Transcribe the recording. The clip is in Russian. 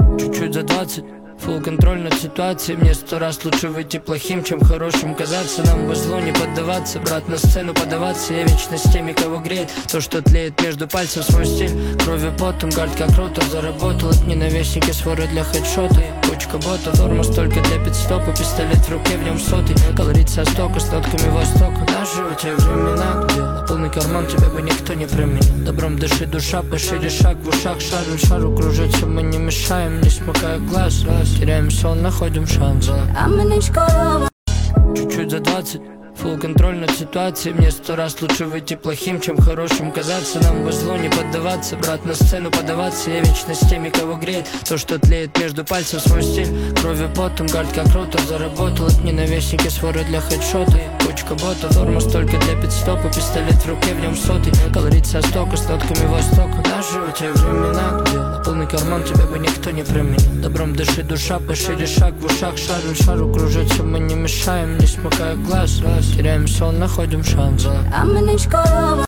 чуть-чуть за 20. Фулл контроль над ситуацией. Мне 100 раз лучше выйти плохим, чем хорошим казаться. Нам повезло не поддаваться, брат, на сцену подаваться. Я вечно с теми, кого греет то, что тлеет между пальцев. Свой стиль, кровью потом, гард как ротор. Заработал от ненавистники своры для хедшота. Кучка ботов, тормоз только для пидстопа. Пистолет в руке, в нем сотый. Колорит со стока, с нотками востока. Даже у тебя времена, где на полный карман тебя бы никто не променял. Добром дыши душа, пошире шаг в ушах. Шару кружится, мы не мешаем, не смыкая глаз. Теряем сон, находим шанс. Чуть-чуть за 20. Фулл контроль над ситуацией. Мне 100 раз лучше выйти плохим, чем хорошим казаться. Нам повезло не поддаваться, брат, на сцену подаваться. Я вечно с теми, кого греет то, что тлеет между пальцев. Свой стиль, кровью потом, гард как ротор. Заработал от ненавистники своры для хедшота. Кучка ботов, тормоз только для пидстопа. Пистолет в руке, в нем сотый. Колорит со стока, с нотками востока. Даже у тебя времена, где на полный карман тебя бы никто не променял. Добром дыши душа, пошире шаг в ушах. Шару кружится, мы не мешаем, не смыкая глаз. Теряем сон, находим шанс.